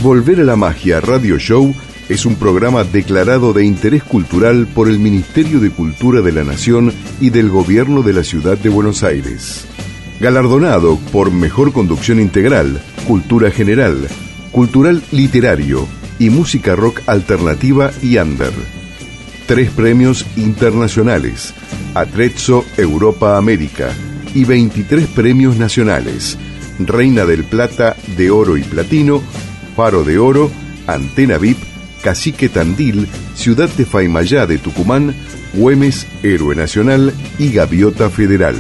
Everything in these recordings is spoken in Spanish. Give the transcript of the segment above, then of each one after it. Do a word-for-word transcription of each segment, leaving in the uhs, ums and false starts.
Volver a la Magia Radio Show es un programa declarado de interés cultural por el Ministerio de Cultura de la Nación y del Gobierno de la Ciudad de Buenos Aires. Galardonado por Mejor Conducción Integral, Cultura General, Cultural Literario y Música Rock Alternativa y Under. Tres premios internacionales, Atrezzo Europa América, y veintitrés premios nacionales, Reina del Plata, de Oro y Platino, Faro de Oro, Antena V I P, Cacique Tandil, Ciudad de Faimayá de Tucumán, Güemes, Héroe Nacional y Gaviota Federal.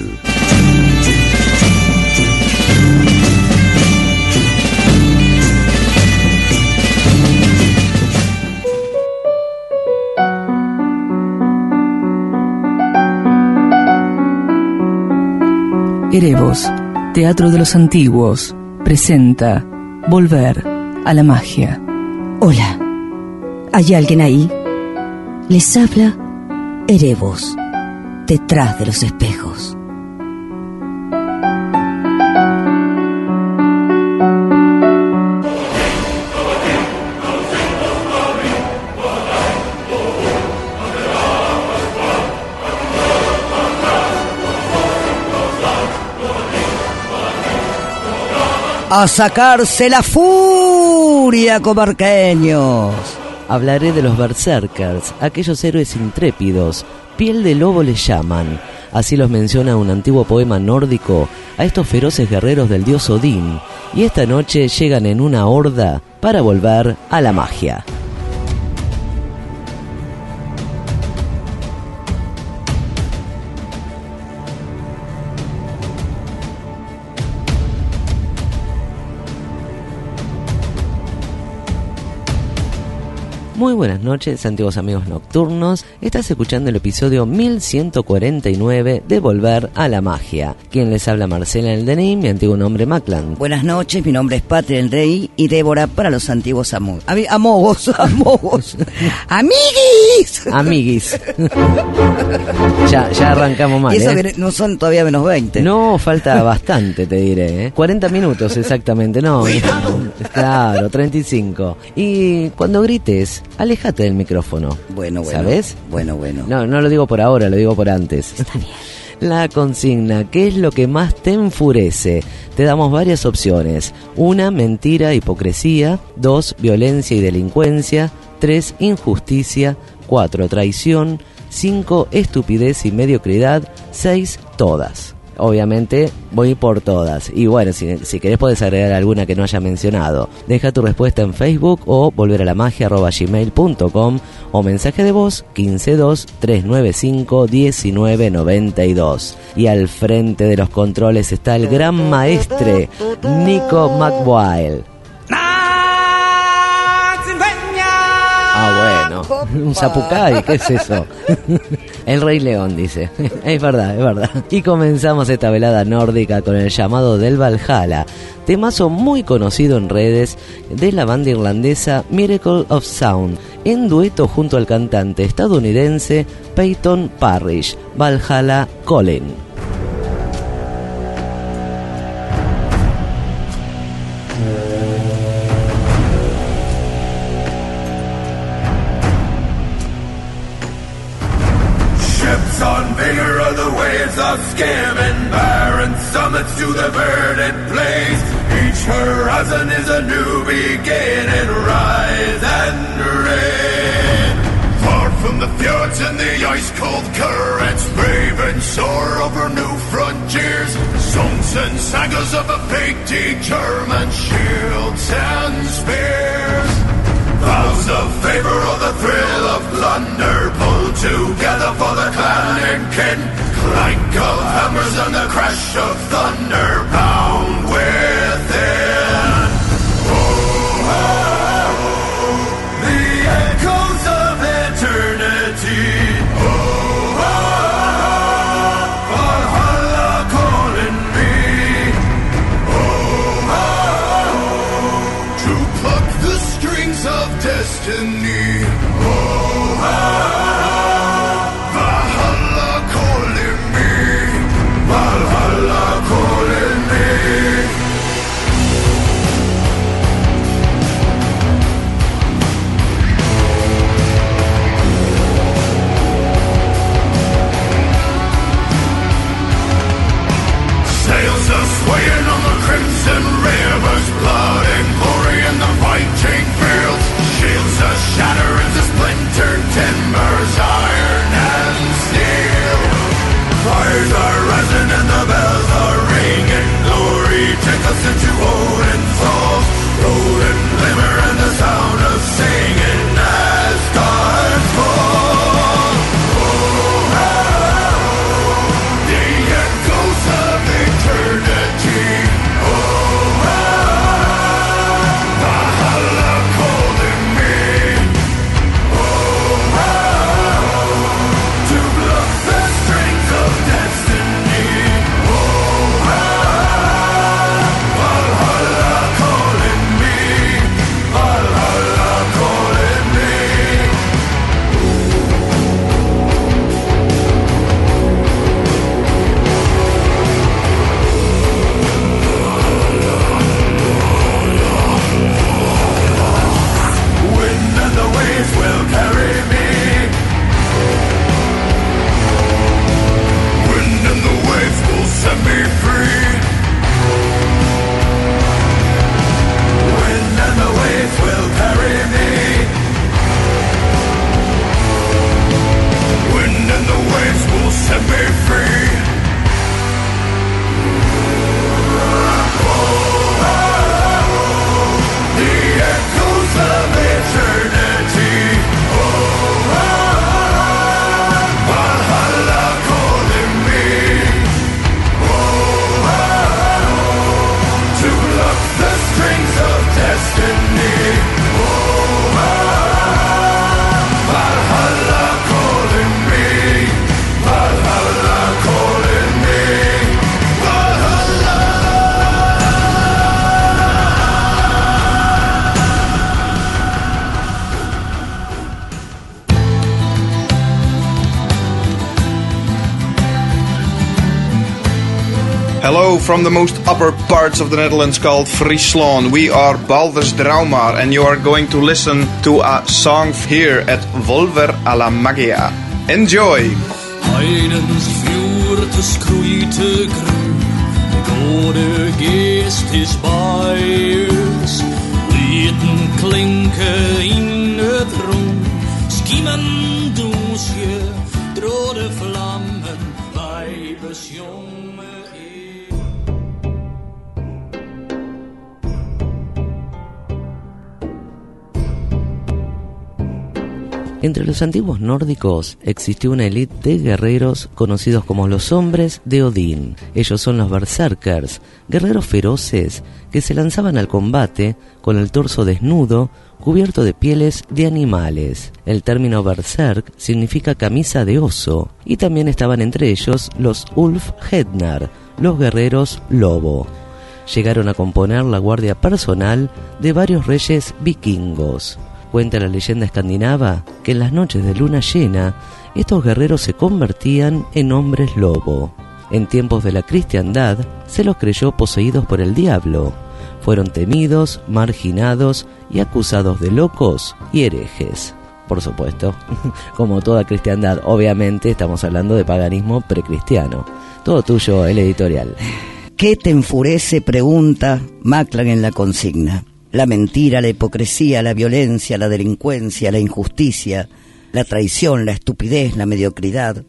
Erevos, Teatro de los Antiguos, presenta Volver a la Magia. Hola, ¿hay alguien ahí? Les habla Erevos, detrás de los espejos. A sacarse la furia, comarqueños. Hablaré de los berserkers, aquellos héroes intrépidos, piel de lobo les llaman. Así los menciona un antiguo poema nórdico a estos feroces guerreros del dios Odín. Y esta noche llegan en una horda para volver a la magia. Muy buenas noches, antiguos amigos nocturnos. Estás escuchando el episodio mil ciento cuarenta y nueve de Volver a la Magia. Quien les habla, Marcela en el D N I, mi antiguo nombre Maclan. Buenas noches, mi nombre es Patria en el D N I y Débora para los antiguos amo- ami- amogos. Amogos. Amiguis. Amiguis. ya, ya arrancamos mal, Y eso ¿eh? que no son todavía menos veinte. No, falta bastante, te diré, ¿eh? cuarenta minutos exactamente, no. Claro, treinta y cinco. Y cuando grites, aléjate del micrófono. Bueno, bueno. ¿Sabes? Bueno, bueno. No, no lo digo por ahora, lo digo por antes. Está bien. La consigna, ¿qué es lo que más te enfurece? Te damos varias opciones. Una, mentira, hipocresía. Dos, violencia y delincuencia. Tres, injusticia. Cuatro, traición. Cinco, estupidez y mediocridad. Seis, todas. Obviamente voy por todas. Y bueno, si, si querés podés agregar alguna que no haya mencionado. Deja tu respuesta en Facebook o volver a la magia arroba gmail punto com o mensaje de voz quince dos, tres nueve cinco, diecinueve noventa y dos. Y al frente de los controles está el gran maestre Nico McWile. Ah, bueno, un zapucay, ¿qué es eso? El Rey León, dice. Es verdad, es verdad. Y comenzamos esta velada nórdica con el llamado del Valhalla, temazo muy conocido en redes de la banda irlandesa Miracle of Sound, en dueto junto al cantante estadounidense Peyton Parrish, Valhalla Calling. Of skimming barren summits to the verdant plains. Each horizon is a new beginning. Rise and reign. Far from the fjords and the ice-cold currents, brave and soar over new frontiers. Songs and sagas of a painted German shields and spears. Vows of favor or the thrill of plunder, pulled together for the clan and kin. Clank of hammers and the crash of thunder, bound within. Oh, oh, oh, the echoes of eternity. Oh, oh, oh, Valhalla calling me. Oh, oh, oh, to pluck the strings of destiny. Oh, oh. feels the swaying on the crimson rivers, blood and glory in the fighting fields. Shields the shatter into splintered timbers, iron and steel. Fires are rising and the bells are ringing. Glory take us into Odin's halls. Roll and glimmer and the sound of singing as God's fall. Oh, oh, oh, the echoes of eternity. Oh, oh, Valhalla calling me. Oh, oh, to pluck the strings of destiny. Oh, oh, Valhalla calling me. Valhalla calling me. Wind and the waves will carry me. Wind and the waves will set me free. Wind and the waves will carry me. Wind and the waves will set me free. Oh, oh, oh, the echoes of eternity. Oh, oh, Valhalla calling me. Oh, oh, to pluck the strings of destiny. Oh, oh, Valhalla calling me. Valhalla calling me. Valhalla. Hello from the most upper parts of the Netherlands called Friesland. We are Balders Draumar and you are going to listen to a song here at Volver a la Magia. Enjoy! Heidens fjortes kroite grunn, det gode geest is by oss. Liten klinke innedrom, skimmen dosje, dråde flammen, veibes jonge er. Entre los antiguos nórdicos existió una élite de guerreros conocidos como los hombres de Odín. Ellos son los berserkers, guerreros feroces que se lanzaban al combate con el torso desnudo, cubierto de pieles de animales. El término berserk significa camisa de oso, y también estaban entre ellos los Ulfhednar, los guerreros lobo. Llegaron a componer la guardia personal de varios reyes vikingos. Cuenta la leyenda escandinava que en las noches de luna llena, estos guerreros se convertían en hombres lobo. En tiempos de la cristiandad, se los creyó poseídos por el diablo. Fueron temidos, marginados y acusados de locos y herejes. Por supuesto, como toda cristiandad, obviamente estamos hablando de paganismo precristiano. Todo tuyo, el editorial. ¿Qué te enfurece? Pregunta Maclan en la consigna. La mentira, la hipocresía, la violencia, la delincuencia, la injusticia, la traición, la estupidez, la mediocridad.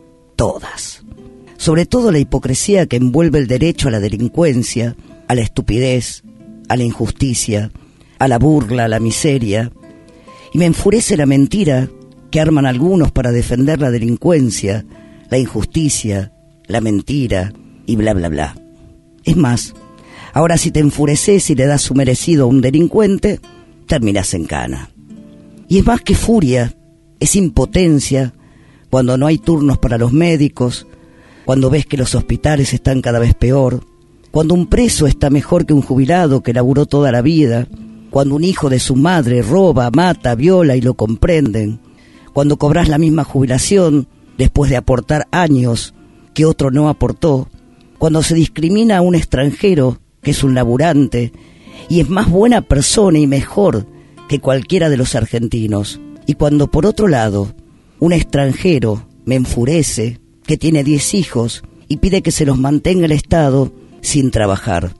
Todas. Sobre todo la hipocresía que envuelve el derecho a la delincuencia, a la estupidez, a la injusticia, a la burla, a la miseria. Y me enfurece la mentira que arman algunos para defender la delincuencia, la injusticia, la mentira y bla bla bla. Es más, ahora si te enfureces y le das su merecido a un delincuente, terminás en cana. Y es más que furia, es impotencia cuando no hay turnos para los médicos, cuando ves que los hospitales están cada vez peor, cuando un preso está mejor que un jubilado que laburó toda la vida, cuando un hijo de su madre roba, mata, viola y lo comprenden, cuando cobras la misma jubilación después de aportar años que otro no aportó, cuando se discrimina a un extranjero que es un laburante y es más buena persona y mejor que cualquiera de los argentinos, y cuando por otro lado un extranjero me enfurece que tiene diez hijos y pide que se los mantenga el Estado sin trabajar.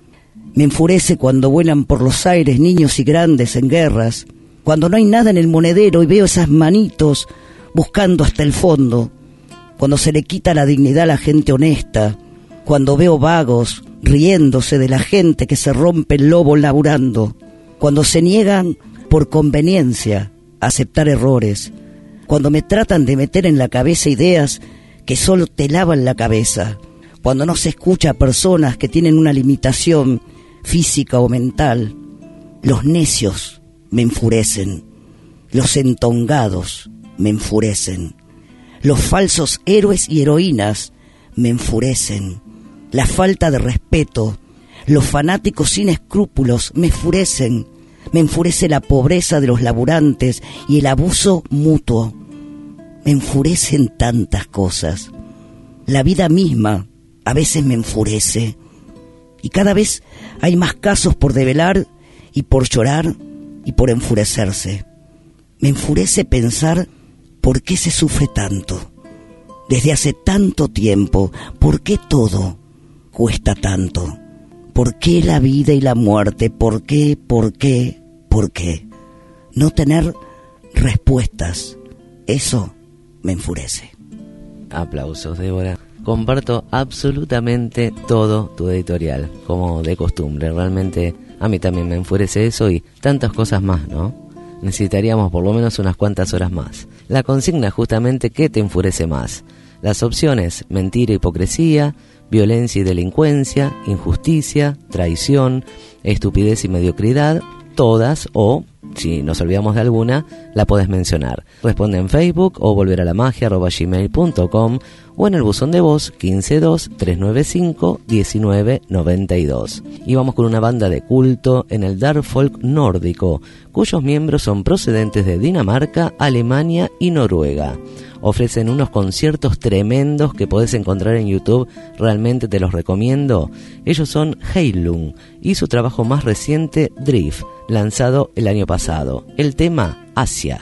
Me enfurece cuando vuelan por los aires niños y grandes en guerras, cuando no hay nada en el monedero y veo esas manitos buscando hasta el fondo, cuando se le quita la dignidad a la gente honesta, cuando veo vagos riéndose de la gente que se rompe el lobo laburando, cuando se niegan por conveniencia a aceptar errores, cuando me tratan de meter en la cabeza ideas que solo te lavan la cabeza, cuando no se escucha a personas que tienen una limitación física o mental. Los necios me enfurecen, los entongados me enfurecen, los falsos héroes y heroínas me enfurecen, la falta de respeto, los fanáticos sin escrúpulos me enfurecen, me enfurece la pobreza de los laburantes y el abuso mutuo, me enfurecen tantas cosas. La vida misma a veces me enfurece, y cada vez hay más casos por develar y por llorar y por enfurecerse. Me enfurece pensar por qué se sufre tanto, desde hace tanto tiempo, por qué todo cuesta tanto, por qué la vida y la muerte, por qué, por qué, por qué. No tener respuestas, eso me enfurece. Aplausos, Débora. Comparto absolutamente todo tu editorial, como de costumbre. Realmente a mí también me enfurece eso y tantas cosas más, ¿no? Necesitaríamos por lo menos unas cuantas horas más. La consigna justamente, ¿qué te enfurece más? Las opciones: mentira, hipocresía, violencia y delincuencia, injusticia, traición, estupidez y mediocridad, todas, o si nos olvidamos de alguna, la podés mencionar. Responde en Facebook o volveralamagia arroba gmail punto com o en el buzón de voz quince dos, trescientos noventa y cinco, diecinueve noventa y dos. Y vamos con una banda de culto en el dark folk nórdico, cuyos miembros son procedentes de Dinamarca, Alemania y Noruega. Ofrecen unos conciertos tremendos que podés encontrar en YouTube, realmente te los recomiendo. Ellos son Heilung y su trabajo más reciente, Drift, lanzado el año pasado. El tema, Asia.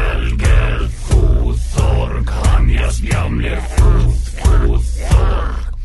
Gamle fot, fot, fot.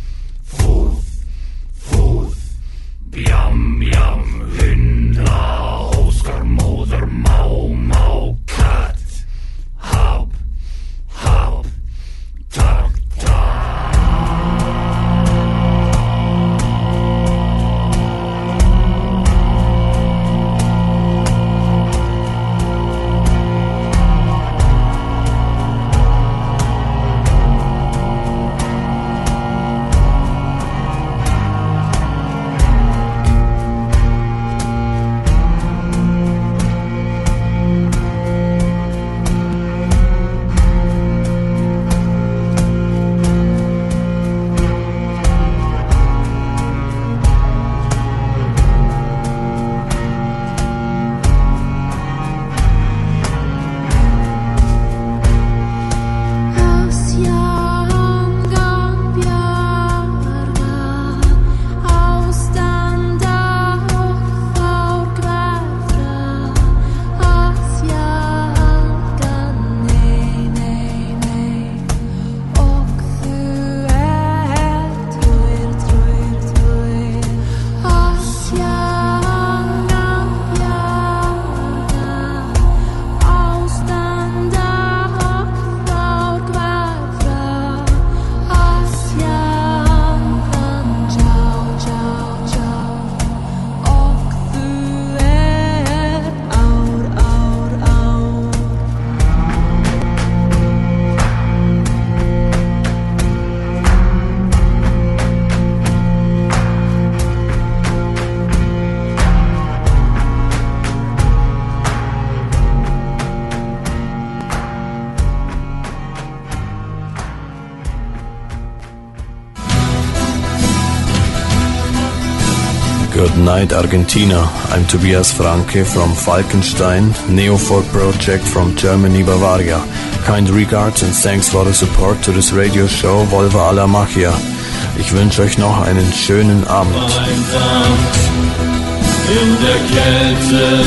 Good night, Argentina. I'm Tobias Franke from Falkenstein, Neofolk project from Germany, Bavaria. Kind regards and thanks for the support to this radio show Volver a la Magia. Ich wünsche euch noch einen schönen Abend. Einsam in der Kälte,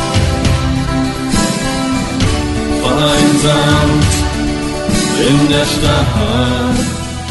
vereinsamt in der Stadt.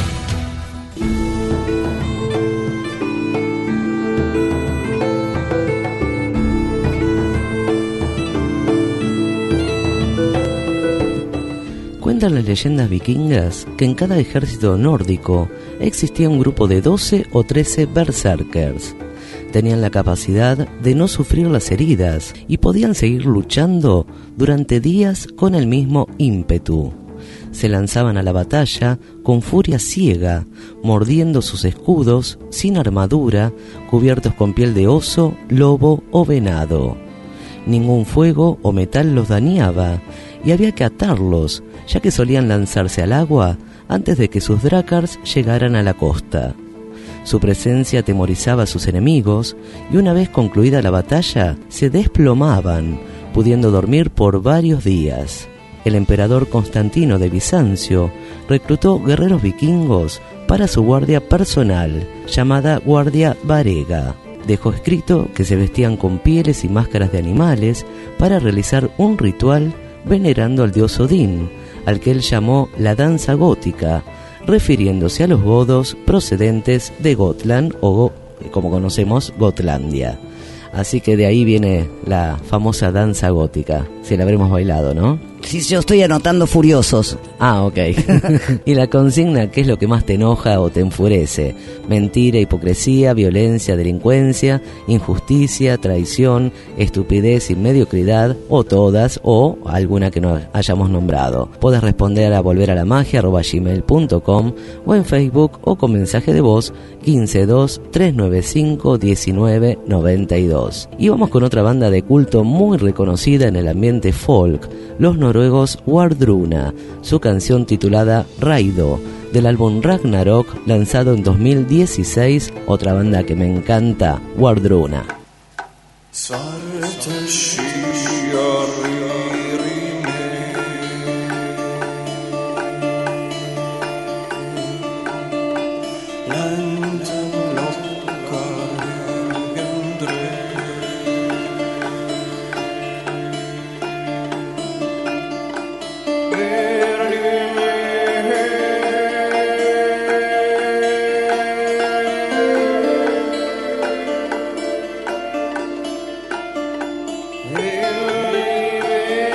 Cuentan las leyendas vikingas que en cada ejército nórdico existía un grupo de doce o trece berserkers. Tenían la capacidad de no sufrir las heridas y podían seguir luchando durante días con el mismo ímpetu. Se lanzaban a la batalla con furia ciega, mordiendo sus escudos sin armadura, cubiertos con piel de oso, lobo o venado. Ningún fuego o metal los dañaba y había que atarlos, ya que solían lanzarse al agua antes de que sus drácars llegaran a la costa. Su presencia atemorizaba a sus enemigos y una vez concluida la batalla se desplomaban, pudiendo dormir por varios días. El emperador Constantino de Bizancio reclutó guerreros vikingos para su guardia personal, llamada Guardia Varega. Dejó escrito que se vestían con pieles y máscaras de animales para realizar un ritual venerando al dios Odín, al que él llamó la danza gótica, refiriéndose a los godos procedentes de Gotland o, como conocemos, Gotlandia. Así que de ahí viene la famosa danza gótica. Si la habremos bailado, ¿no? Sí, yo estoy anotando furiosos. Ah, ok. Y la consigna, ¿qué es lo que más te enoja o te enfurece? Mentira, hipocresía, violencia, delincuencia, injusticia, traición, estupidez y mediocridad, o todas, o alguna que no hayamos nombrado. Puedes responder a volver a la magia arroba gmail punto com o en Facebook o con mensaje de voz quince dos tres nueve cinco diecinueve noventa y dos. Y vamos con otra banda de culto muy reconocida en el ambiente folk, los noruegos Wardruna, su canción titulada Raido, del álbum Ragnarok, lanzado en dos mil dieciséis, otra banda que me encanta, Wardruna. Will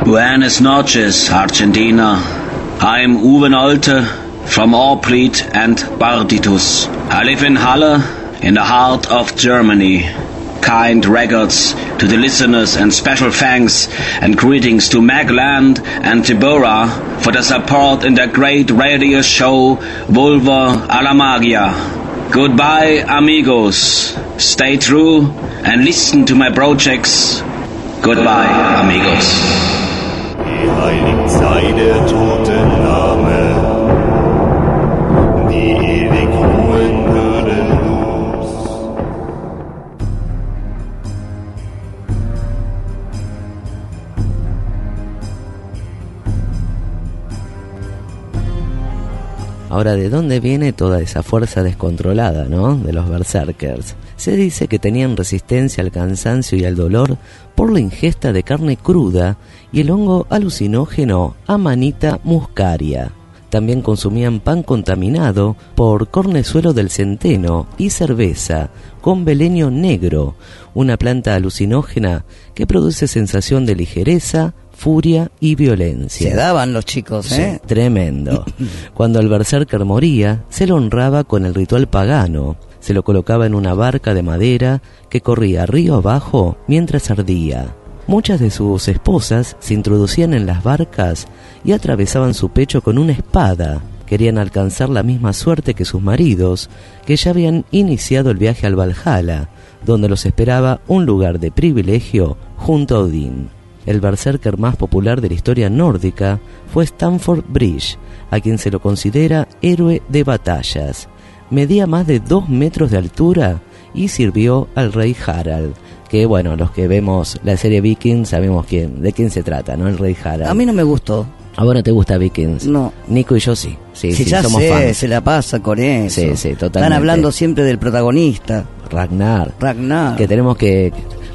Buenas noches, Argentina. I'm Uwe Nolte from Orplied and Barditus. I live in Halle, in the heart of Germany. Kind regards to the listeners and special thanks and greetings to Magland and Deborah for the support in the great radio show Vulva a la Magia. Goodbye, amigos. Stay true and listen to my projects. Goodbye, amigos. Die heiligen sei der toten Name, die ewig ruhen würdelos. Ahora, ¿de dónde viene toda esa fuerza descontrolada, no?, de los berserkers? Se dice que tenían resistencia al cansancio y al dolor por la ingesta de carne cruda y el hongo alucinógeno Amanita muscaria. También consumían pan contaminado por cornezuelo del centeno y cerveza con belenio negro, una planta alucinógena que produce sensación de ligereza, furia y violencia. Se daban los chicos, ¿eh? Sí, tremendo. Cuando el berserker moría, se lo honraba con el ritual pagano. Se lo colocaba en una barca de madera que corría río abajo mientras ardía. Muchas de sus esposas se introducían en las barcas y atravesaban su pecho con una espada. Querían alcanzar la misma suerte que sus maridos, que ya habían iniciado el viaje al Valhalla, donde los esperaba un lugar de privilegio junto a Odín. El berserker más popular de la historia nórdica fue Stanford Bridge, a quien se lo considera héroe de batallas. Medía más de dos metros de altura y sirvió al rey Harald, que bueno, los que vemos la serie Vikings sabemos quién, de quién se trata, ¿no? El rey Harald. A mí no me gustó. ¿A vos no te gusta Vikings? No. Nico y yo sí. Sí, sí, sí, ya somos sé, fans. se la pasa con eso. Sí, sí, totalmente. Están hablando siempre del protagonista. Ragnar. Ragnar. Que tenemos que...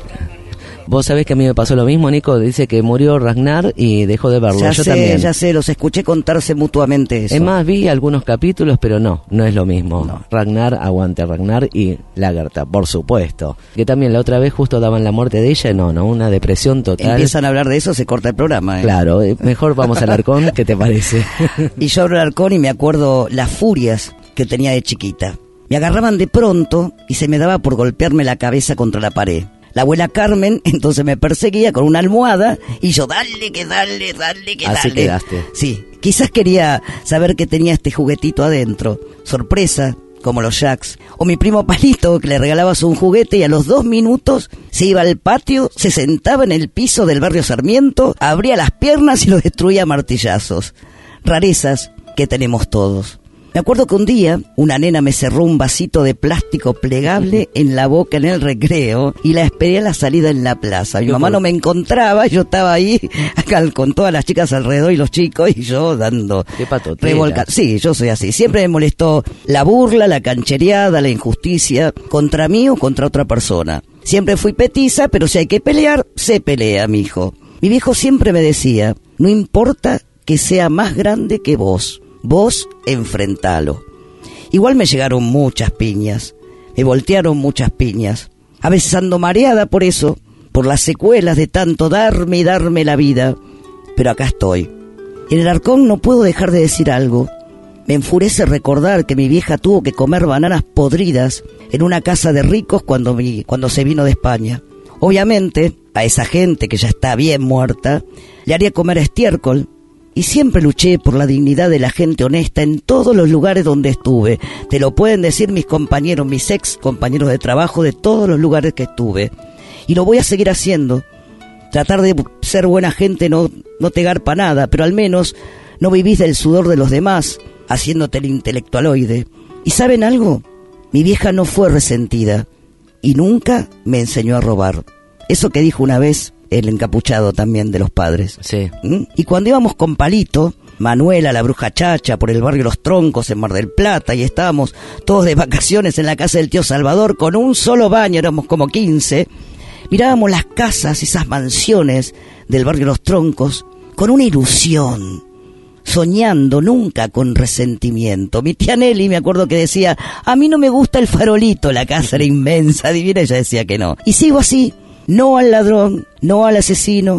Vos sabés que a mí me pasó lo mismo, Nico. Dice que murió Ragnar y dejó de verlo. Ya Yo sé, también. ya sé, los escuché contarse mutuamente eso. Es más, vi algunos capítulos, pero no, no es lo mismo. No. Ragnar, aguante Ragnar y Lagertha, por supuesto. Que también la otra vez justo daban la muerte de ella, no, no, una depresión total. Empiezan a hablar de eso, se corta el programa. ¿eh? Claro, mejor vamos al Arcón, ¿qué te parece? Y yo abro el Arcón y me acuerdo las furias que tenía de chiquita. Me agarraban de pronto y se me daba por golpearme la cabeza contra la pared. La abuela Carmen entonces me perseguía con una almohada y yo dale, que dale, dale, que Así dale. quedaste. Sí, quizás quería saber que tenía este juguetito adentro. Sorpresa, como los Jacks. O mi primo Palito, que le regalabas un juguete y a los dos minutos se iba al patio, se sentaba en el piso del barrio Sarmiento, abría las piernas y lo destruía a martillazos. Rarezas que tenemos todos. Me acuerdo que un día una nena me cerró un vasito de plástico plegable en la boca en el recreo y la esperé a la salida en la plaza. Mi mamá no me encontraba, yo estaba ahí acá con todas las chicas alrededor y los chicos y yo dando Qué patotera. revolca. Sí, yo soy así. Siempre me molestó la burla, la canchereada, la injusticia contra mí o contra otra persona. Siempre fui petiza, pero si hay que pelear, se pelea, mijo. Mi viejo siempre me decía, no importa que sea más grande que vos. Vos enfrentalo. Igual me llegaron muchas piñas, me voltearon muchas piñas. A veces ando mareada por eso, por las secuelas de tanto darme y darme la vida. Pero acá estoy. En el Arcón no puedo dejar de decir algo. Me enfurece recordar que mi vieja tuvo que comer bananas podridas en una casa de ricos cuando, mi, cuando se vino de España. Obviamente, a esa gente que ya está bien muerta, le haría comer estiércol. Y siempre luché por la dignidad de la gente honesta en todos los lugares donde estuve. Te lo pueden decir mis compañeros, mis ex compañeros de trabajo de todos los lugares que estuve. Y lo voy a seguir haciendo. Tratar de ser buena gente no, no te garpa nada, pero al menos no vivís del sudor de los demás, haciéndote el intelectualoide. ¿Y saben algo? Mi vieja no fue resentida y nunca me enseñó a robar. Eso que dijo una vez el encapuchado también de los padres. Sí. ¿Mm? Y cuando íbamos con Palito, Manuela, la bruja chacha, por el barrio Los Troncos en Mar del Plata, y estábamos todos de vacaciones en la casa del tío Salvador con un solo baño, éramos como quince, mirábamos las casas, esas mansiones del barrio Los Troncos, con una ilusión, soñando, nunca con resentimiento. Mi tía Nelly, me acuerdo que decía, a mí no me gusta el farolito, la casa era inmensa, divina, ella decía que no. Y sigo así. No al ladrón, no al asesino,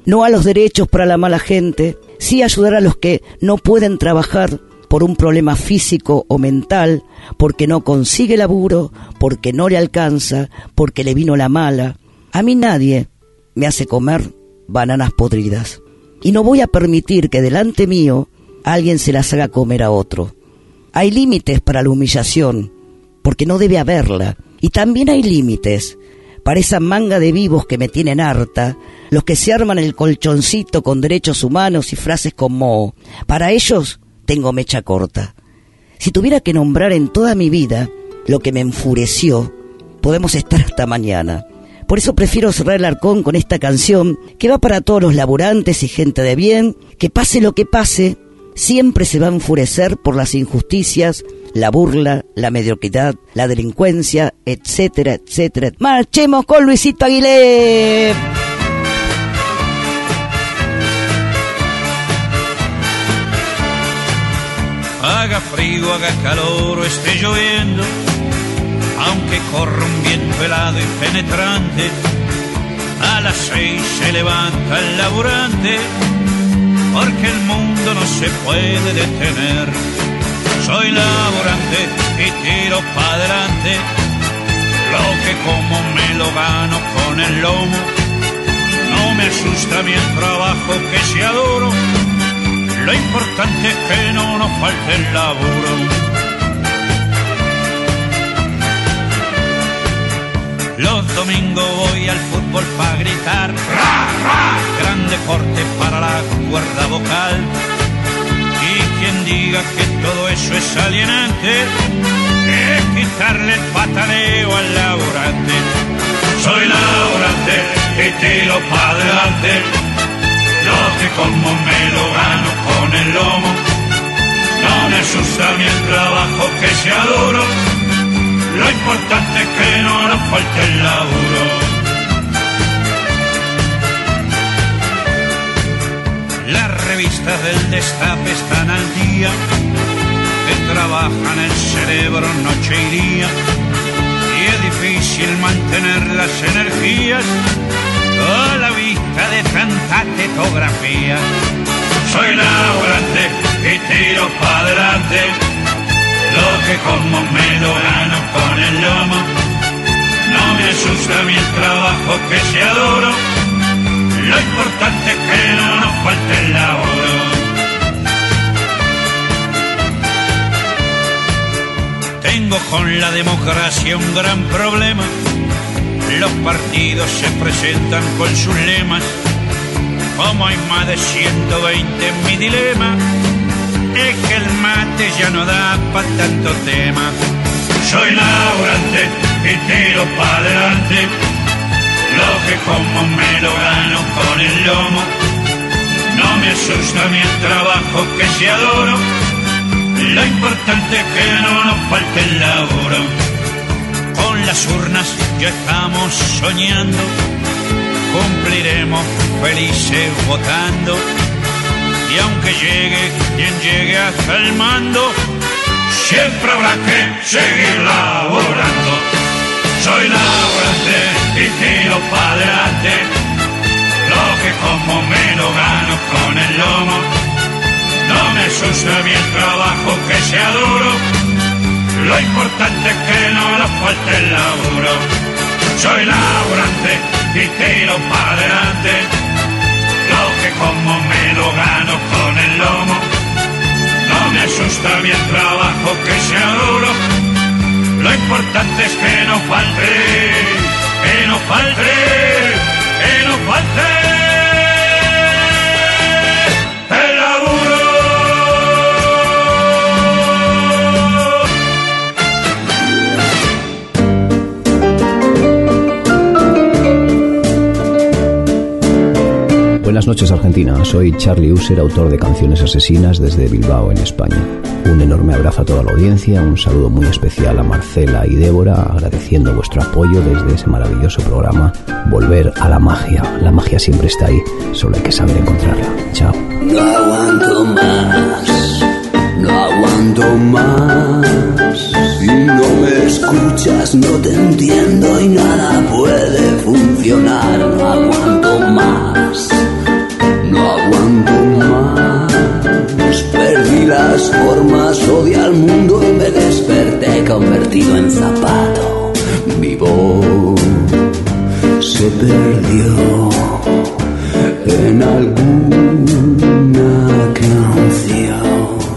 no a los derechos para la mala gente, sí ayudar a los que no pueden trabajar por un problema físico o mental, porque no consigue laburo, porque no le alcanza, porque le vino la mala. A mí nadie me hace comer bananas podridas. Y no voy a permitir que delante mío alguien se las haga comer a otro. Hay límites para la humillación, porque no debe haberla. Y también hay límites para esa manga de vivos que me tienen harta, los que se arman el colchoncito con derechos humanos y frases como para ellos tengo mecha corta. Si tuviera que nombrar en toda mi vida lo que me enfureció, podemos estar hasta mañana. Por eso prefiero cerrar el arcón con esta canción que va para todos los laburantes y gente de bien, que pase lo que pase, siempre se va a enfurecer por las injusticias, la burla, la mediocridad, la delincuencia, etcétera, etcétera. ¡Marchemos con Luisito Aguilé! Haga frío, haga calor o esté lloviendo, aunque corra un viento helado y penetrante, a las seis se levanta el laburante, porque el mundo no se puede detener. Soy laburante y tiro pa' adelante, lo que como me lo gano con el lomo. No me asusta mi trabajo que se adoro, lo importante es que no nos falte el laburo. Los domingos voy al fútbol pa' gritar, ¡ra, ra! Gran deporte para la cuerda vocal. Y quien diga que todo eso es alienante, es quitarle el pataleo al laburante. Soy laburante y tiro pa' adelante, lo que como me lo gano con el lomo. No me asusta mi el trabajo que sea duro, lo importante es que no nos falte el laburo. Las revistas del destape están al día, que trabajan el cerebro noche y día, y es difícil mantener las energías a la vista de tanta tetografía. Soy laburante y tiro pa' adelante, lo que como me lo gano con el lomo. No me asusta mi trabajo que se adoro, lo importante es que no nos falte el laburo. Tengo con la democracia un gran problema, los partidos se presentan con sus lemas. Como hay más de ciento veinte en mi dilema, es que el mate ya no da pa' tanto tema. Soy laburante y tiro pa' adelante, lo que como me lo gano con el lomo. No me asusta mi trabajo que se adoro, lo importante es que no nos falte el laburo. Con las urnas ya estamos soñando, cumpliremos felices votando. Y aunque llegue quien llegue hasta el mando, siempre habrá que seguir laborando. Soy laburante y tiro pa' adelante, lo que como me lo gano con el lomo. No me asusta mi el trabajo que sea duro, lo importante es que no nos falte el laburo. Soy laburante y tiro pa' adelante, lo que como me lo gano con el lomo. No me asusta mi el trabajo que sea duro, lo importante es que no falte, que no falte, que no falte el laburo. Buenas noches, Argentina. Soy Charlie User, autor de Canciones Asesinas desde Bilbao, en España. Un enorme abrazo a toda la audiencia, un saludo muy especial a Marcela y Débora, agradeciendo vuestro apoyo desde ese maravilloso programa Volver a la Magia. La magia siempre está ahí, solo hay que saber encontrarla. Chao. No aguanto más, no aguanto más. Si no me escuchas, no te entiendo y nada puede funcionar. No aguanto más, las formas, odié al mundo y me desperté convertido en zapato. Mi voz se perdió en alguna canción.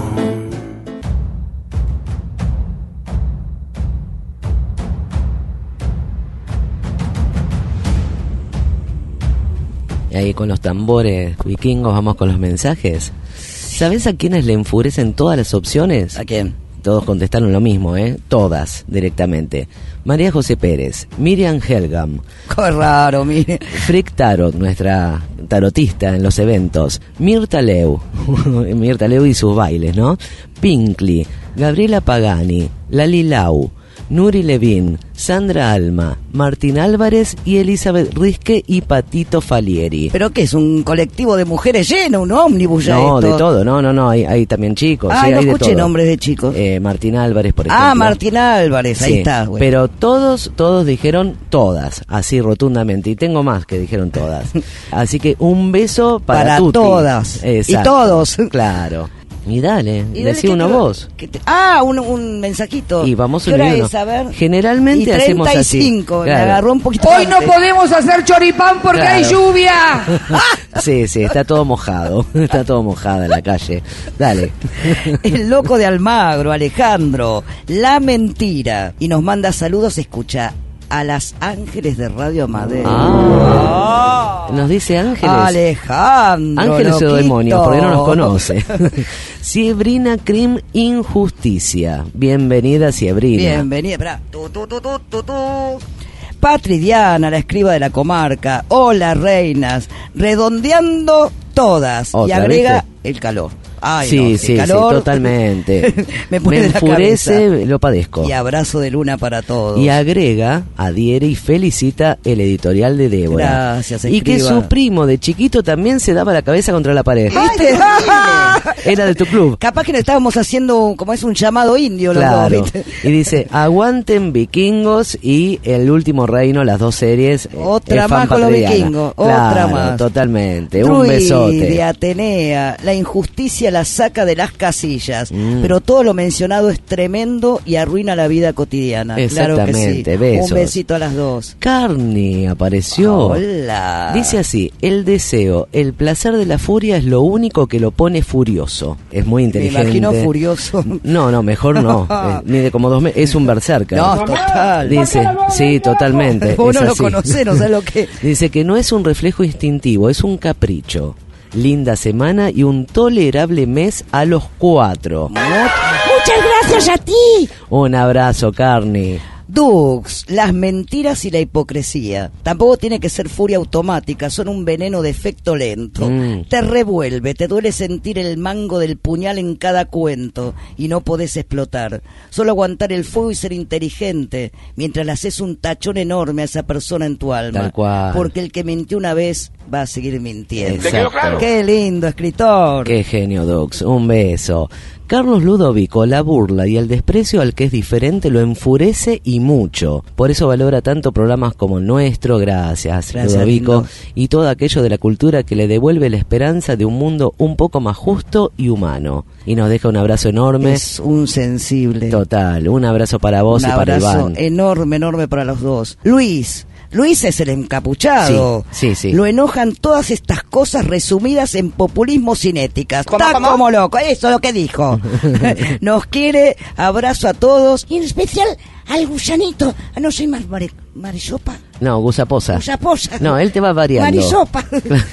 Y ahí con los tambores vikingos vamos con los mensajes. ¿Sabes a quiénes le enfurecen todas las opciones? ¿A quién? Todos contestaron lo mismo, ¿eh? Todas, directamente. María José Pérez, Miriam Helgam. Qué raro, mire. Frick Tarot, nuestra tarotista en los eventos. Mirta Leu. Mirta Leu y sus bailes, ¿no? Pinkley, Gabriela Pagani, Lali Lau, Nuri Levin, Sandra Alma, Martín Álvarez y Elizabeth Risque y Patito Falieri. ¿Pero qué es? ¿Un colectivo de mujeres lleno? ¿Un ómnibus ya No, esto? de todo, no, no, no, hay, hay también chicos. Ah, sí, no hay escuché de todo. nombres de chicos. Eh, Martín Álvarez, por ejemplo. Ah, Martín Álvarez, ahí Sí, está. Bueno. Pero todos, todos dijeron todas, así rotundamente. Y tengo más que dijeron todas. Así que un beso para, Para Tuti. todas. Exacto. Y todos. Claro. Y dale, Y dale, decí ¿qué uno te- vos. qué te- ah, un, un mensajito. Y vamos ¿Qué hora uniendo. es? A ver. Generalmente Y hacemos así. treinta y cinco, me Claro. agarró un poquito Hoy no antes. podemos hacer choripán porque Claro. hay lluvia. Sí, sí, está todo mojado. Está todo mojado en la calle. Dale. El loco de Almagro, Alejandro, La Mentira. Y nos manda saludos, escucha, a las Ángeles de Radio Amadeo. Ah. Nos dice Ángeles. Alejandro, Ángeles o loquito. demonios, porque no nos conoce. Siebrina Crim Injusticia. Bienvenida, Siebrina. Bienvenida, esperá. Tu, tu, tu, tu, tu, tu. Patri Diana, la escriba de la comarca. Hola, reinas. Redondeando todas. Y Otra, agrega ¿viste? el calor. Ay, sí, no, el sí, sí, calor totalmente. me pone Me la enfurece, cabeza. lo padezco. Y abrazo de luna para todos. Y agrega, adhiere y felicita el editorial de Débora. Gracias, Y que escriba. su primo de chiquito también se daba la cabeza contra la pared. ¿Viste? Era de tu club. Capaz que le estábamos haciendo como es un llamado indio los Claro. dos, ¿viste? Y dice, aguanten Vikingos y El Último Reino, las dos series. eh, Otra es fan más con los patridiana. vikingos, Claro, otra más. Totalmente. Un Druid besote. de Atenea, la injusticia la saca de las casillas, Mm. pero todo lo mencionado es tremendo y arruina la vida cotidiana. Claro que sí. Exactamente, besos. Un besito a las dos. Carni apareció. Hola. Dice así, el deseo, el placer de la furia es lo único que lo pone furioso. Es muy Me inteligente. imagino furioso. No, no, mejor no. Eh, mide como dos meses. Es un berserker. No, total. Dice, sí, totalmente. Vos es no lo así. conocés, no sabés lo que... Dice que no es un reflejo instintivo, es un capricho. Linda semana y un tolerable mes a los cuatro. Muchas gracias a ti. Un abrazo, Carni. Dux, las mentiras y la hipocresía. Tampoco tiene que ser furia automática, son un veneno de efecto lento. Mm. Te revuelve, te duele sentir el mango del puñal en cada cuento y no podés explotar. Solo aguantar el fuego y ser inteligente mientras le haces un tachón enorme a esa persona en tu alma. Tal cual. Porque el que mintió una vez va a seguir mintiendo. ¿Te quedó claro? Qué lindo, escritor. Qué genio, Dux. Un beso. Carlos Ludovico, la burla y el desprecio al que es diferente lo enfurece y mucho. Por eso valora tanto programas como el nuestro, gracias, Gracias, Ludovico, lindo. y todo aquello de la cultura que le devuelve la esperanza de un mundo un poco más justo y humano. Y nos deja un abrazo enorme. Es un sensible. Total, un abrazo para vos Un y para abrazo Iván. enorme, enorme para los dos. Luis, Luis es el encapuchado. Sí, sí, sí. Lo enojan todas estas cosas resumidas en populismo cinéticas. ¿Cómo, Está cómo? como loco, eso es lo que dijo. Nos quiere, abrazo a todos. Y en especial al gusanito. Ah, no soy más mare, marisopa. No, Gusaposa. Gusaposa. No, él te va variando. Marisopa.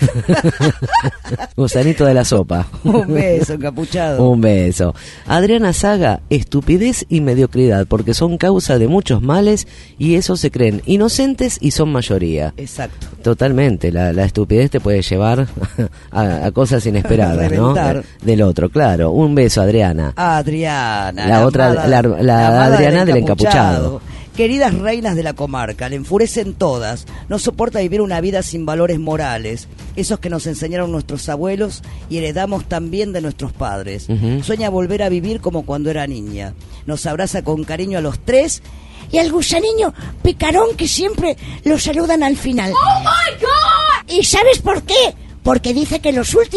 Gusanito de la sopa. Un beso, encapuchado. Un beso. Adriana Saga, estupidez y mediocridad, porque son causa de muchos males y esos se creen inocentes y son mayoría. Exacto. Totalmente, la, la estupidez te puede llevar a, a cosas inesperadas, ¿no? Reventar. Del otro, claro. Un beso, Adriana. Adriana. La otra, amada- la- la amada Adriana del encapuchado. Queridas reinas de la comarca, le enfurecen todas. No soporta vivir una vida sin valores morales, esos que nos enseñaron nuestros abuelos y heredamos también de nuestros padres. Ujú. Sueña volver a vivir como cuando era niña. Nos abraza con cariño a los tres y al gusaniño picarón que siempre lo saludan al final. ¡Oh, my God! ¿Y sabes por qué? Porque dice que los últimos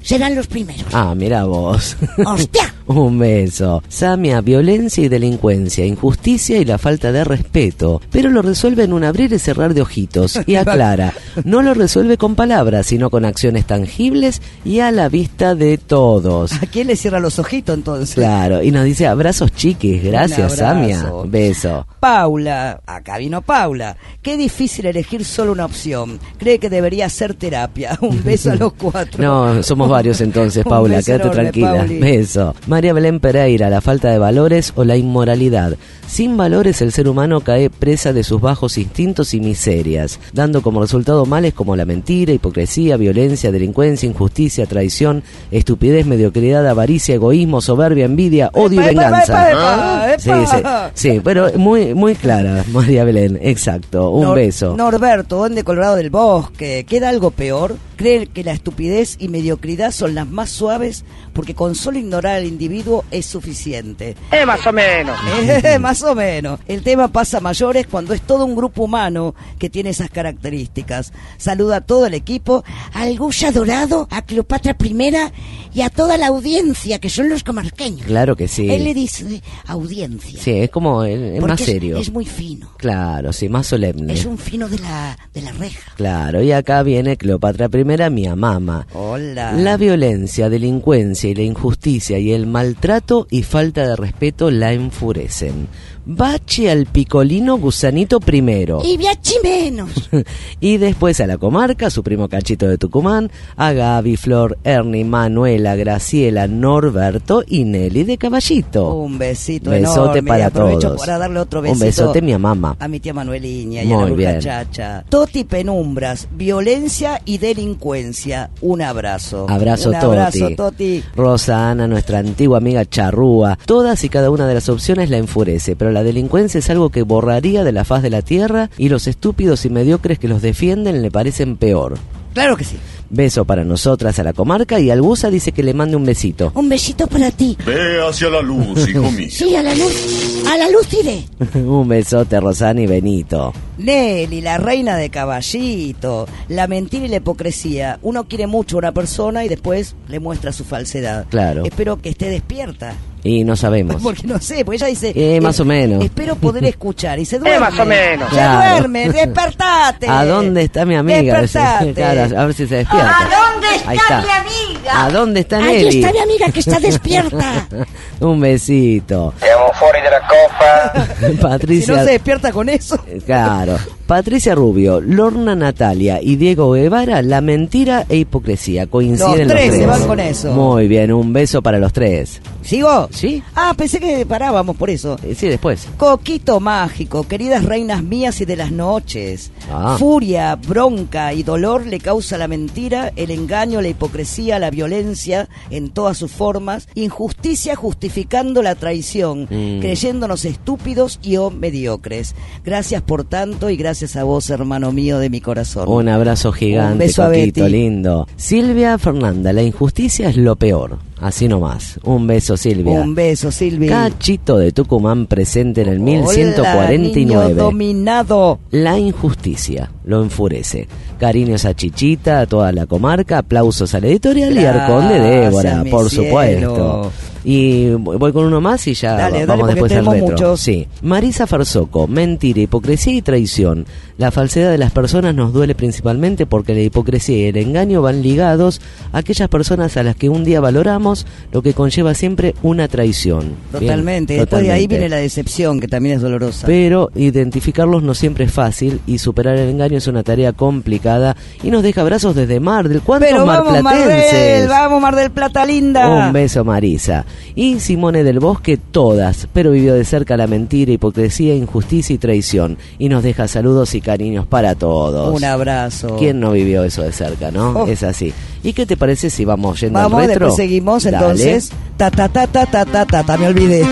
serán los primeros. Ah, mira vos. ¡Hostia! Un beso. Samia, violencia y delincuencia, injusticia y la falta de respeto. Pero lo resuelve en un abrir y cerrar de ojitos. Y aclara, no lo resuelve con palabras, sino con acciones tangibles y a la vista de todos. ¿A quién le cierra los ojitos entonces? Claro, y nos dice abrazos chiquis. Gracias, Samia. Beso. Paula, acá vino Paula. Qué difícil elegir solo una opción. Cree que debería ser terapia. Un beso a los cuatro. No, somos varios entonces, Paula. Quédate enorme, tranquila. Pauli. Beso. María Belén Pereira, la falta de valores o la inmoralidad. Sin valores el ser humano cae presa de sus bajos instintos y miserias, dando como resultado males como la mentira, hipocresía, violencia, delincuencia, injusticia, traición, estupidez, mediocridad, avaricia, egoísmo, soberbia, envidia, odio y venganza. Epa, epa, epa. Sí, sí, sí, pero muy, muy clara, María Belén, exacto. Un Nor- beso. Norberto, ¿dónde Colorado del Bosque? ¿Queda algo peor? ¿Cree que la estupidez y mediocridad son las más suaves? Porque con solo ignorar al individuo es suficiente. Eh, más o menos. Eh, más o menos. El tema pasa a mayores cuando es todo un grupo humano que tiene esas características. Saluda a todo el equipo, Al Guya Dorado, a Cleopatra Primera y a toda la audiencia, que son los comarqueños. Claro que sí. Él le dice audiencia. Sí, es como, es, es porque más serio. Es, es muy fino. Claro, sí, más solemne. Es un fino de la, de la reja. Claro, y acá viene Cleopatra Primera, mi amama. Hola. La violencia, delincuencia y la injusticia y el maltrato y falta de respeto la enfurecen. Bache al picolino gusanito primero. Y Biachi menos. Y después a la comarca, su primo Cachito de Tucumán, a Gaby, Flor, Ernie, Manuela, Graciela, Norberto y Nelly de Caballito. Un besito Besote enorme. para Y aprovecho todos. para darle otro Un besito. besote, mi mamá. A mi tía Manueliña y Muy a la bruja bien. Chacha. Toti Penumbras, violencia y delincuencia. Un abrazo. Abrazo, Un abrazo, Toti. Toti. Rosa Ana, nuestra antigua amiga charrúa. Todas y cada una de las opciones la enfurece, pero la delincuencia es algo que borraría de la faz de la tierra y los estúpidos y mediocres que los defienden le parecen peor. Claro que sí. Beso para nosotras a la comarca y Algusa dice que le mande un besito. Un besito para ti. Ve hacia la luz, hijo mío. Sí, a la luz. A la luz iré. Un besote, Rosana y Benito. Nelly, la reina de Caballito. La mentira y la hipocresía. Uno quiere mucho a una persona y después le muestra su falsedad. Claro. Espero que esté despierta. Y no sabemos. Porque no sé, porque ella dice... Eh, más o menos. Espero poder escuchar. Y se duerme. Eh, más o menos. Se Claro. duerme, despertate. ¿A dónde está mi amiga? Despertate. Claro, a ver si se despierta. ¿A dónde está, Ahí está. mi amiga? ¿A dónde está Ahí Nelly? está mi amiga que está despierta. Un besito. Siamo fuori della copa. Si Patricia. no se despierta con eso. Claro. Patricia Rubio, Lorna Natalia y Diego Guevara, la mentira e hipocresía. Coinciden Los tres los se tres. van con eso. Muy bien, un beso para los tres. ¿Sigo? ¿Sí? Ah, pensé que parábamos por eso. Eh, Sí, después. Coquito mágico, queridas reinas mías y de las noches. Ah. Furia, bronca y dolor le causa la mentira, el engaño, la hipocresía, la violencia en todas sus formas, injusticia justificando la traición, Mm. creyéndonos estúpidos y o mediocres. Gracias por tanto y gracias a vos, hermano mío de mi corazón. Un abrazo gigante, Un beso a Coquito, Betty. lindo. Silvia Fernanda, la injusticia es lo peor. Así nomás. Un beso, Silvia. Un beso, Silvi. Cachito de Tucumán presente en el mil ciento Hola, cuarenta y nueve. niño dominado. La injusticia lo enfurece. Cariños a Chichita, a toda la comarca, aplausos a la editorial y Arcón de Débora, Gracias, mi por cielo. supuesto. Y voy con uno más y ya Dale, dale, vamos porque después al tenemos retro. muchos. Sí. Marisa Farzoco, mentira, hipocresía y traición. La falsedad de las personas nos duele principalmente porque la hipocresía y el engaño van ligados a aquellas personas a las que un día valoramos, lo que conlleva siempre una traición. Totalmente. Bien, Después de ahí totalmente. viene la decepción, que también es dolorosa. Pero identificarlos no siempre es fácil y superar el engaño es una tarea complicada y nos deja abrazos desde Mar del ¿Cuántos Pero vamos, Mar marplatenses? del, vamos, Mar del Plata linda. Un beso, Marisa. Y Simone del Bosque, todas, pero vivió de cerca la mentira, hipocresía, injusticia y traición. Y nos deja saludos y cariños para todos. Un abrazo. ¿Quién no vivió eso de cerca, no? Oh. Es así. ¿Y qué te parece si vamos yendo Vamos, al retro? después seguimos, Dale. entonces. Ta, ta, ta, ta, ta, ta, ta, ta, me olvidé.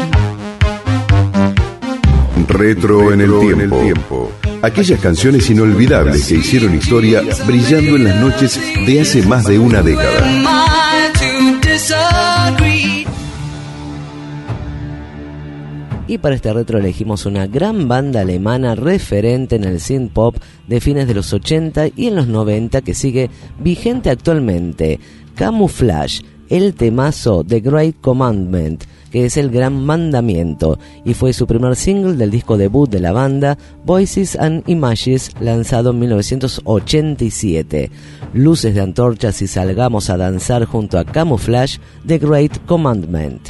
Retro en el tiempo. Aquellas canciones inolvidables que hicieron historia brillando en las noches de hace más de una década. Y para este retro elegimos una gran banda alemana referente en el synth pop de fines de los ochenta y en los noventa que sigue vigente actualmente. Camouflage, el temazo The Great Commandment, que es el gran mandamiento, y fue su primer single del disco debut de la banda, Voices and Images, lanzado en mil novecientos ochenta y siete. Luces de antorchas y salgamos a danzar junto a Camouflage, The Great Commandment.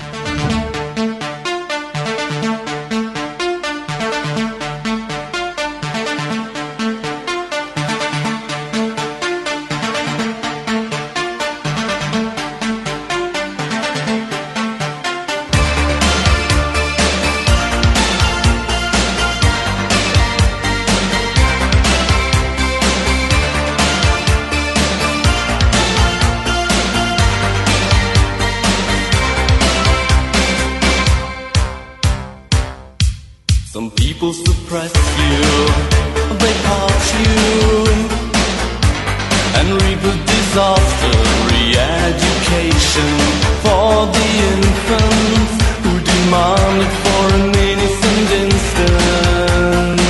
Some people suppress you, they part you, and reap a disaster. Re-education for the infants who demand it for an innocent instant.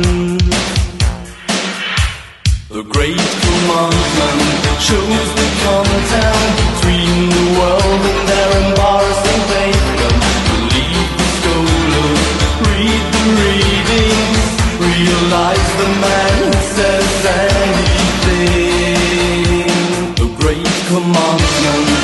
The great commandment shows the contact between the world and their embarrassing pavement. Believe the scholars, read the readings, realize the man who says anything. The great commandment.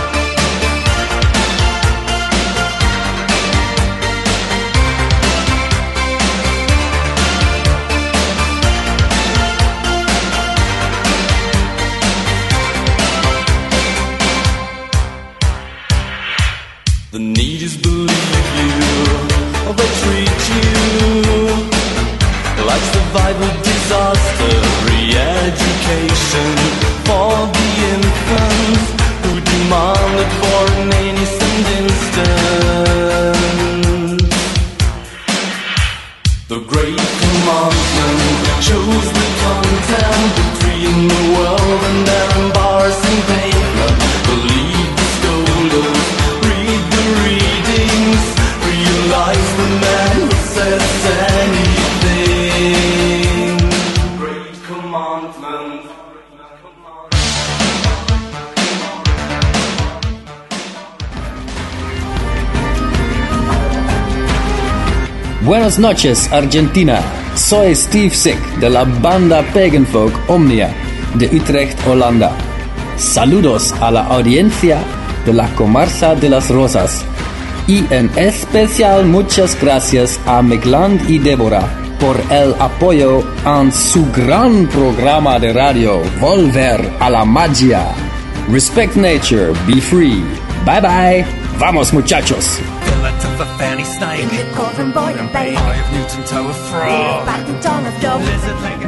The need is believe you, they treat you like survival disaster. Re-education for the infants who demand it for an innocent instant. The great commandment shows the contempt between the world and their embarrassing pavement. Believe the scholars, read the readings, realize the man who says anything. Great commandment. Buenas noches, Argentina. Soy Steve Sick de la banda Pagan Folk Omnia de Utrecht, Holanda. Saludos a la audiencia de la Comarca de las Rosas y en especial muchas gracias a Megland y Débora por el apoyo a su gran programa de radio Volver a la Magia. Respect nature, be free. Bye bye. Vamos muchachos. Of a fanny snake, in the coffin boy and babe, eye of Newton, toe of frog, back and tongue of dog, lizard leg.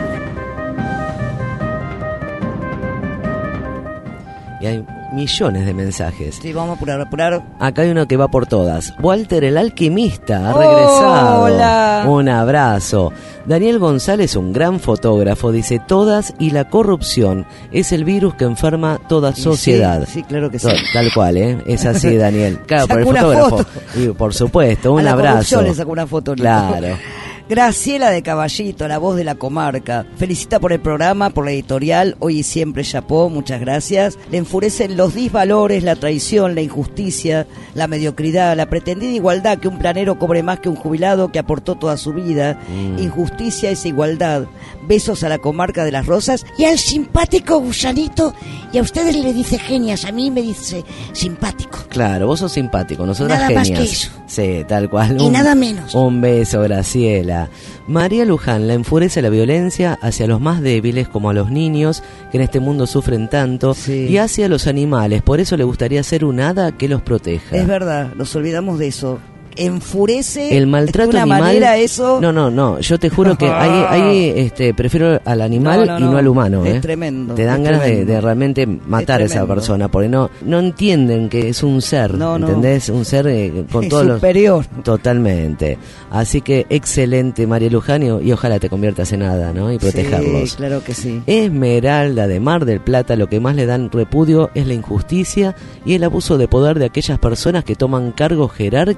Y hay millones de mensajes. Sí, vamos a apurar, apurar. Acá hay uno que va por todas. Walter el alquimista ha regresado. Hola. Un abrazo. Daniel González, un gran fotógrafo, dice: todas y la corrupción es el virus que enferma toda sociedad. Sí, sí, claro que sí. Tal cual, ¿eh? Es así, Daniel. Claro, por el Sacó una fotógrafo. foto. Y por supuesto, un a la abrazo. corrupción le sacó una foto. Claro. Graciela de Caballito, la voz de la comarca, felicita por el programa, por la editorial, hoy y siempre chapó, muchas gracias. Le enfurecen los disvalores, la traición, la injusticia, la mediocridad, la pretendida igualdad, que un planero cobre más que un jubilado que aportó toda su vida. Mm. Injusticia es igualdad. Besos a la comarca de las Rosas. Y al simpático gusanito, y a ustedes le dice genias, a mí me dice simpático. Claro, vos sos simpático, nosotras nada genias. Más que eso. Sí, tal cual. Y un, nada menos. Un beso, Graciela. María Luján, la enfurece la violencia hacia los más débiles, como a los niños, que en este mundo sufren tanto, sí. Y hacia los animales, por eso le gustaría ser un hada que los proteja. Es verdad, nos olvidamos de eso. Enfurece el maltrato de una animal, manera eso. No, no, no, yo te juro que ahí, ahí este, prefiero al animal no, no, y no, no al humano. Es ¿eh? tremendo. Te dan es ganas de, tremendo. de realmente matar a esa persona, porque no no entienden que es un ser, no, ¿entendés? No. Un ser eh, con es todos superior. Los... Totalmente. Así que excelente, María Luján, y ojalá te conviertas en hada, ¿no? Y protegerlos. Sí, claro que sí. Esmeralda de Mar del Plata, lo que más le dan repudio es la injusticia y el abuso de poder de aquellas personas que toman cargos jerárquicos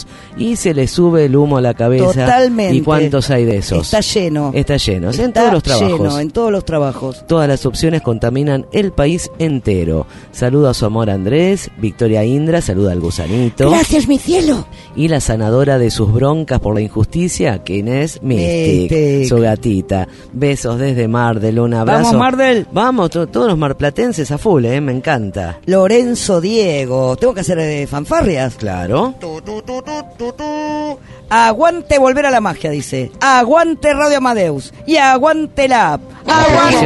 todos. Y se les sube el humo a la cabeza. Totalmente. ¿Y cuántos hay de esos? Está lleno. Está lleno. Está en todos los trabajos. lleno, en todos los trabajos. Todas las opciones contaminan el país entero. Saluda a su amor Andrés. Victoria Indra saluda al gusanito. Gracias, mi cielo. Y la sanadora de sus broncas por la injusticia, que es Mystic, Mystic. su gatita. Besos desde Mardel, un abrazo. Vamos, Mardel. Vamos, to- todos los marplatenses a full, eh, me encanta. Lorenzo Diego. ¿Tengo que hacer eh, fanfarrias? Claro. Aguante volver a la magia, dice. Aguante Radio Amadeus. Y aguante la app. ¡Aguante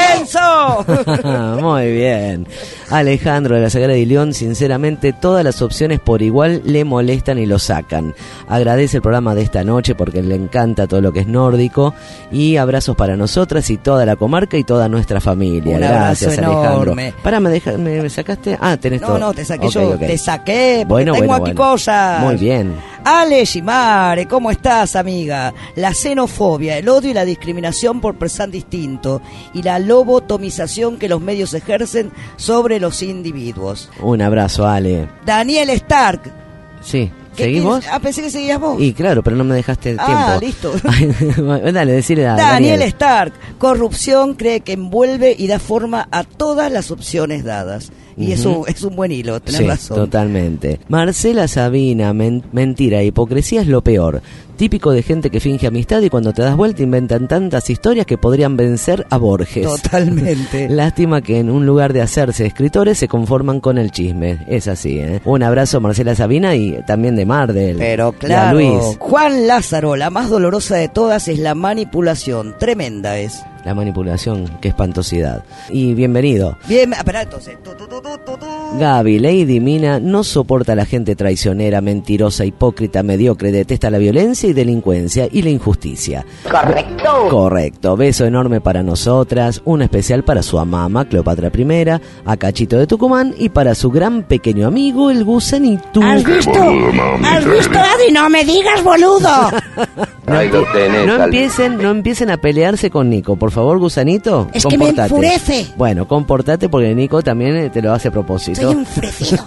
Lorenzo! Muy bien. Alejandro de la Sagrada de León, sinceramente todas las opciones por igual le molestan y lo sacan. Agradece el programa de esta noche porque le encanta todo lo que es nórdico. Y abrazos para nosotras y toda la comarca y toda nuestra familia. Un Gracias, abrazo Alejandro. enorme. Pará, ¿me, deja, me, me sacaste? Ah, tenés No, todo. no, te saqué Ok, yo. ok. Te saqué porque Bueno, tengo bueno, aquí bueno. cosas. Muy bien. Ale Shimare, ¿cómo estás, amiga? La xenofobia, el odio y la discriminación por pensar distinto y la lobotomización que los medios ejercen sobre los individuos. Un abrazo, Ale. Daniel Stark. Sí. ¿Qué ¿Seguís tienes? vos? Ah, pensé que seguías vos. Y claro, pero no me dejaste el Ah, tiempo. listo. Dale, decirle a Daniel Daniel. Stark. Corrupción cree que envuelve y da forma a todas las opciones dadas. Y Ujú. es, un, es un buen hilo, tenés Sí, razón. totalmente. Marcela Sabina, men- mentira, hipocresía es lo peor. Típico de gente que finge amistad y cuando te das vuelta inventan tantas historias que podrían vencer a Borges. Totalmente. Lástima que en un lugar de hacerse escritores se conforman con el chisme. Es así, ¿eh? Un abrazo Marcela Sabina y también de Mardel. Pero Y a claro, Luis. Juan Lázaro, la más dolorosa de todas es la manipulación. Tremenda es. La manipulación, qué espantosidad. Y bienvenido. Bien, espera entonces. Tu, tu, tu, tu, tu, tu. Gaby, Lady Mina, no soporta a la gente traicionera, mentirosa, hipócrita, mediocre, detesta la violencia y delincuencia y la injusticia. Correcto. Correcto. Beso enorme para nosotras, un especial para su amama, Cleopatra primera, a Cachito de Tucumán y para su gran pequeño amigo, el gusanito. ¿Has visto? ¿Has visto, Adi? No me digas, boludo. No, no empiecen, no empiecen a pelearse con Nico, por favor, gusanito. Es que me comportate. enfurece. Bueno, comportate porque Nico también te lo hace a propósito. Estoy enfurecido.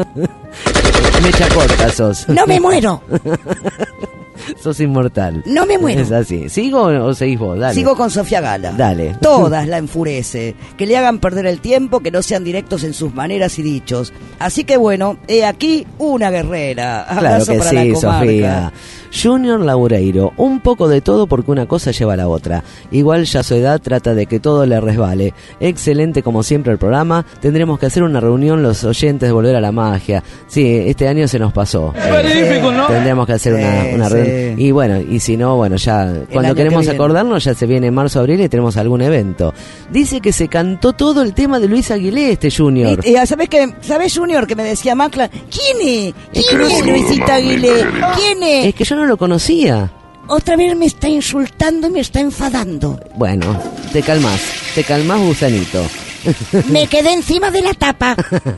Mecha corta sos. No me muero. Sos inmortal. No me muero. Es así. ¿Sigo o seguís vos? Dale. Sigo con Sofía Gala. Dale. Todas la enfurece. Que le hagan perder el tiempo, que no sean directos en sus maneras y dichos. Así que bueno, he aquí una guerrera. Claro Abrazo que para sí, la comarca. Sofía. Junior Laureiro, un poco de todo porque una cosa lleva a la otra. Igual ya su edad trata de que todo le resbale. Excelente como siempre el programa. Tendremos que hacer una reunión los oyentes de Volver a la Magia. Sí, este año se nos pasó. Magnífico, ¿no? Tendremos que hacer una, Sí, una sí. reunión. Y bueno, y si no, bueno, ya cuando año queremos que viene. acordarnos ya se viene marzo, abril y tenemos algún evento. Dice que se cantó todo el tema de Luis Aguilé, este Junior. Y, y, ¿sabes qué? ¿Sabes, Junior, que me decía Macla? ¿Quién es? ¿Quién es Luisita Aguilé? ¿Quién es? Es que yo no lo conocía. Otra vez me está insultando y me está enfadando. Bueno, te calmas, te calmas, gusanito. Me quedé encima de la tapa.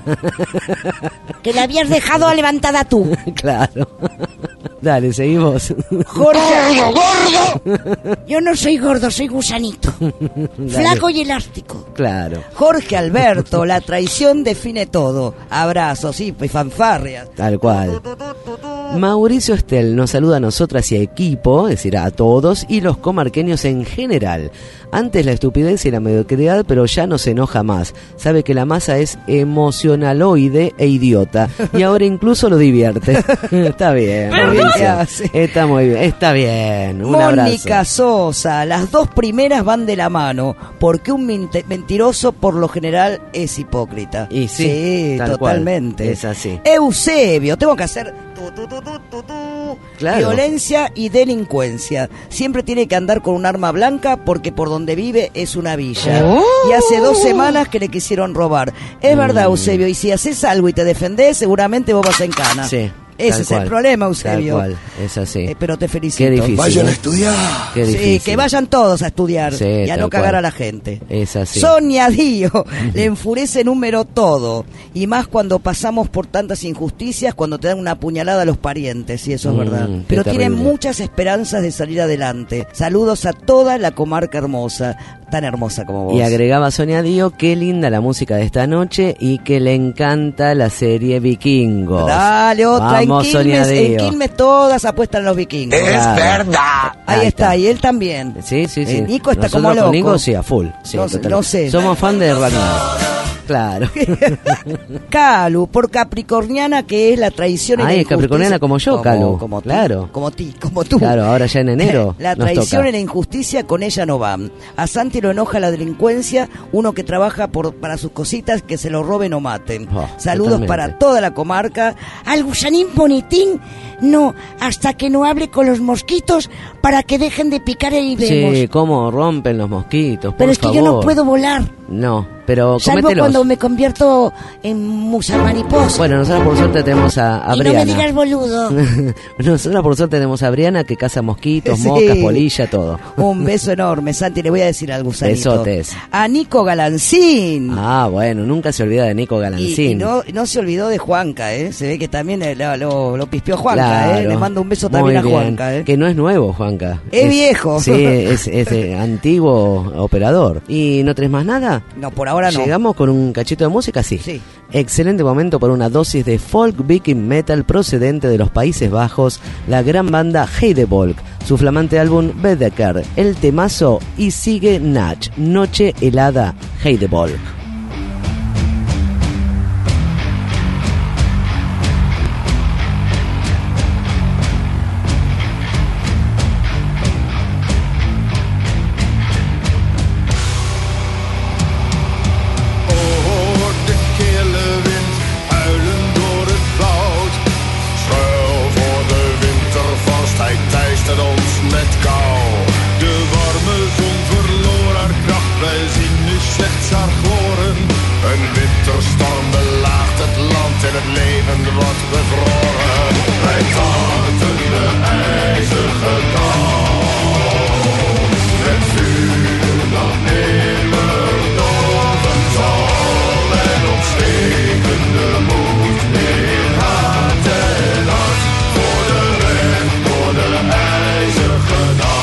Que la habías dejado levantada tú. Claro. Dale, seguimos. Jorge. ¡Gordo, gordo! Yo no soy gordo, soy gusanito. Dale. Flaco y elástico. Claro. Jorge Alberto, la traición define todo. Abrazos, sí, y fanfarrias. Tal cual. Mauricio Estel nos saluda a nosotras y a equipo, es decir, a todos, y los comarqueños en general. Antes la estupidez y la mediocridad, pero ya no se enoja más. Sabe que la masa es emocionaloide e idiota, y ahora incluso lo divierte. Está bien, Mauricio. Está muy bien, está bien. Un Mónica abrazo. Sosa, las dos primeras van de la mano, porque un mente- mentiroso por lo general es hipócrita. Y sí, tal cual, totalmente. es así. Eusebio, tengo que hacer tu, tu, tu, tu, tu, tu. Claro. Violencia y delincuencia. Siempre tiene que andar con un arma blanca porque por donde vive es una villa. Oh. Y hace dos semanas que le quisieron robar. Es Mm. verdad, Eusebio, y si haces algo y te defendés, seguramente vos vas en cana. Sí. Ese tal es cual, el problema, Eusebio. Tal cual, es así. Eh, pero te felicito. Qué difícil. Vayan a ¿eh? estudiar. Qué Sí, difícil. que vayan todos a estudiar Sí, y a tal no cagar cual. a la gente. Es así. Sonia Dío, le enfurece número todo. Y más cuando pasamos por tantas injusticias, cuando te dan una puñalada a los parientes, y eso es Mm, verdad. qué Pero tienen terrible. muchas esperanzas de salir adelante. Saludos a toda la comarca hermosa. tan hermosa como vos. Y agregaba Sonia Dío, qué linda la música de esta noche y que le encanta la serie Vikingos. Dale, otra. Vamos, en Sonia Quilmes, en Dío. Quilmes todas apuestan a los vikingos. Es Claro. verdad. Ahí, Ahí está, está. y él también. Sí, sí, sí. Eh, Nico está Nosotros como con loco. Nico, sí, a full. Sí, No sé, total. no sé. Somos fan de Ragnar. Claro. Calu, por capricorniana, que es la traición y la Ay, es injusticia. capricorniana como yo, Como- Calu. Como tú, Claro. Como ti, como tú. Claro, ahora ya en enero La nos traición toca. y la injusticia con ella no van. A Santi lo enoja la delincuencia, uno que trabaja por para sus cositas, que se lo roben o maten. Oh, Saludos totalmente. para toda la comarca. Al gusanín bonitín, no, hasta que no hable con los mosquitos para que dejen de picar y vemos. Sí, cómo rompen los mosquitos, por Pero es que favor. yo no puedo volar, No, pero salvo comételos. cuando me convierto en musa mariposa. Bueno, nosotros por suerte tenemos a, a y no me Briana. digas boludo. Nosotros por suerte tenemos a Briana que caza mosquitos, Sí. moscas, polilla, todo. Un beso enorme, Santi, le voy a decir al gusanito. Besotes. A Nico Galancín. Ah, bueno, nunca se olvida de Nico Y, Galancín. y no, no se olvidó de Juanca, ¿eh? Se ve que también eh, lo, lo, lo pispeó Juanca, Claro. ¿eh? Le mando un beso Muy también a bien. Juanca, ¿eh? Que no es nuevo, Juanca. Es viejo. Sí, es, es eh, antiguo operador. ¿Y no tenés más nada? No, por ahora no. ¿Llegamos con un cachito de música? Sí. Sí. Excelente momento para una dosis de folk viking metal procedente de los Países Bajos, la gran banda Heidevolk, su flamante álbum Bedeker, el temazo y sigue Natch, Noche helada, Heidevolk. Hoort de kille wind huilen door het woud. Schuil voor de wintervorst, hij teistert ons met kou. De warme zon verloor haar kracht, wij zien nu slechts haar gloren. Een winterstorm belaagt het land en het leven wordt bevroren. Wij tarten de ijzige dauw. Het vuur dat nimmer doven zal en ontsteken de moed in hart en hart. Voor de weg, voor de ijzige dauw.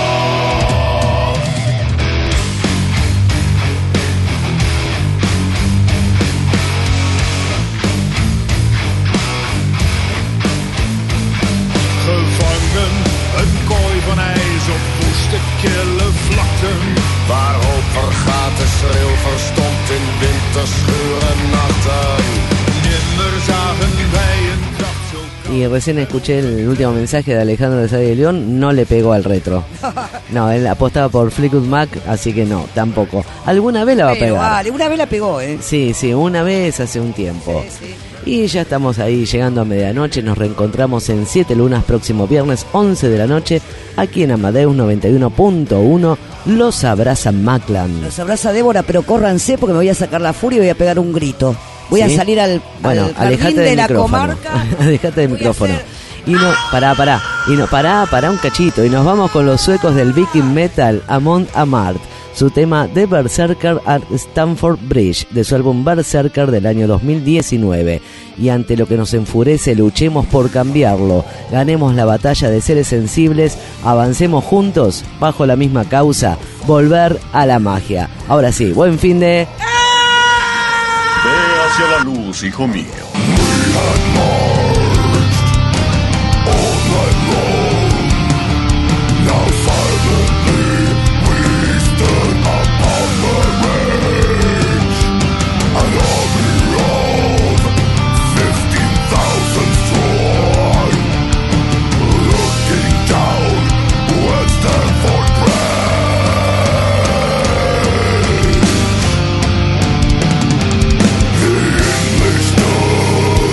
Gevangen, een kooi van ijs op woeste kille vlakten. Waar hoop vergaat de schreeuw verstompt in winterschure nachten. Nimmer zagen wij een kracht zo. Y recién escuché el último mensaje de Alejandro de Sade de León, no le pegó al retro. No, él apostaba por Fleetwood Mac, así que no, tampoco. Alguna vez la va a Pero pegar. vale, una vez la pegó, ¿eh? Sí, sí, una vez hace un tiempo. Sí, sí. Y ya estamos ahí llegando a medianoche, nos reencontramos en Siete Lunas próximo viernes once de la noche, aquí en Amadeus noventa y uno punto uno, los abraza Maclan. Los abraza Débora, pero córranse porque me voy a sacar la furia y voy a pegar un grito. Voy ¿Sí? a salir al, Bueno, al jardín alejate de del la micrófono. comarca. Alejate del Voy a micrófono. hacer- Y no, pará, pará. Y no, pará, pará un cachito. Y nos vamos con los suecos del Viking Metal, Amon Amart. Su tema The Berserker at Stamford Bridge, de su álbum Berserker del año dos mil diecinueve. Y ante lo que nos enfurece, luchemos por cambiarlo. Ganemos la batalla de seres sensibles, avancemos juntos bajo la misma causa, volver a la magia. Ahora sí, buen fin de... Ve hacia la luz, hijo mío. English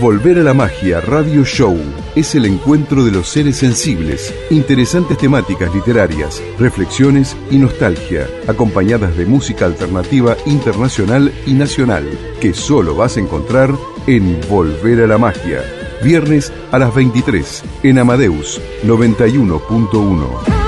Volver a la Magia Radio Show es el encuentro de los seres sensibles, interesantes temáticas literarias, reflexiones y nostalgia, acompañadas de música alternativa internacional y nacional, que solo vas a encontrar en Volver a la Magia. Viernes a las veintitrés en Amadeus noventa y uno punto uno.